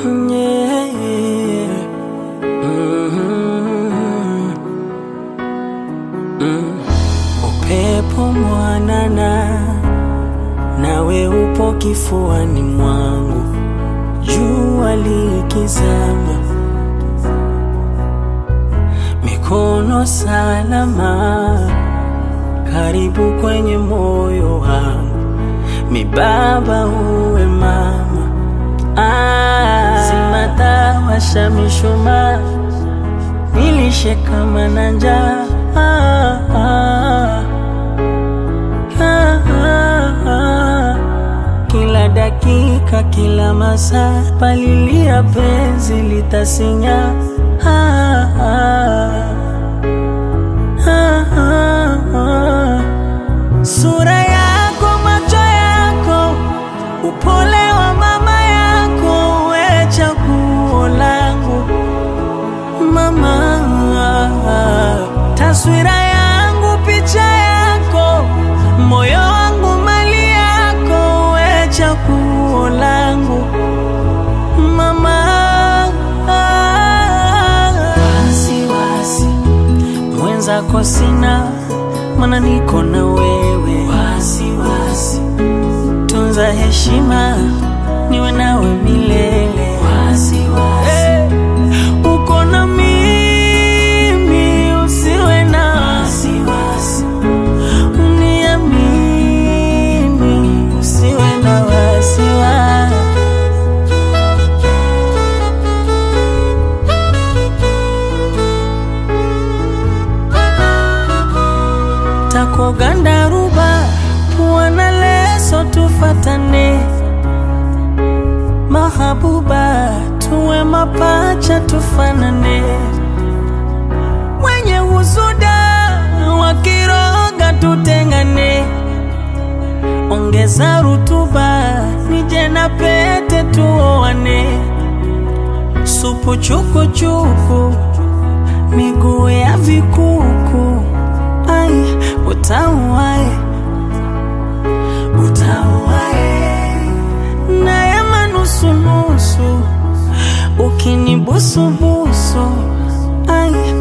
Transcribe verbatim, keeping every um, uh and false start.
yeah, yeah. Mm-hmm. Mm. Upepo mwanana, nawe upo kifuani mwangu, jua likizama, mikono salama, karibu kwenye moyo wangu, mi baba uwe mama. Ah, zimata washa mishumaa, nilishe kama na njaa. Ah, ah, ah, ah, ah. Kila dakika, kila masaa, palilia penzi litasinya. Ah, ah, ah, ah, ah. Sura yako, macho yako, upole wa mama yako, we chaguo langu mama. Taswira yangu, picha yako, moyo wangu mali yako, we chaguo langu mama. Wasiwasi mwenzako sina, mana niko na wewe. Wasiwasi tunza heshima, niwe nawe milele. Wasiwasi hey, uko na mimi, usiwe na wasiwasi, uniamini, usiwe na wasiwasi. Tako gandaruba, puana leso tufatane, mahabuba, tuwe mapacha tufanane. Wenye husuda, wakiroga tutengane, ongeza rutuba, nije na pete tuoane. Supu chuku chuku, miguu ya vikuku, ai utawae, utawae na ya manusu nusu, ukinibusu busu, ai